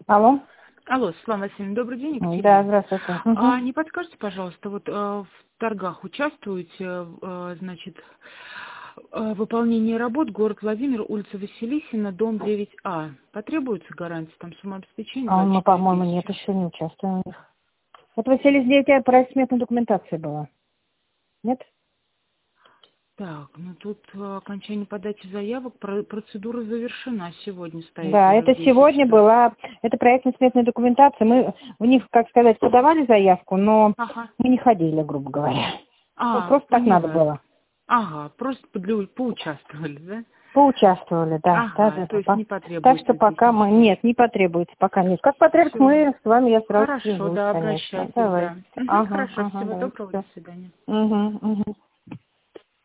Алло. Алло, Светлана Васильевна, добрый день, Екатерина. Да, здравствуйте. Не подскажете, пожалуйста, вот в торгах участвуете, значит, выполнение работ, город Владимир, улица Василисина, дом 9А. Потребуется гарантия, там сумма обеспечения Мы, 24 по-моему, нет, тысячи. еще не участвуем в них. Вот Василий 9 проект сметной документации была. Нет? Так, ну тут окончание подачи заявок, процедура завершена, сегодня стоит Да, уже в это 10 сегодня часов. была, это проектно-сметная документация. Мы в них, как сказать, подавали заявку, но Ага. мы не ходили, грубо говоря. Ну, просто так надо Поняла. было. Ага, просто поучаствовали, да? Поучаствовали, да. Ага, то есть не Так что потребуется здесь пока мы... ничего. Нет, не потребуется, пока нет. Как потребуется, Все. мы с вами, я сразу Хорошо, свяжусь, да, конечно. обращайтесь, Давайте. да. Ага, Хорошо, ага, всего давайте. доброго, до Всё. свидания. Угу, угу.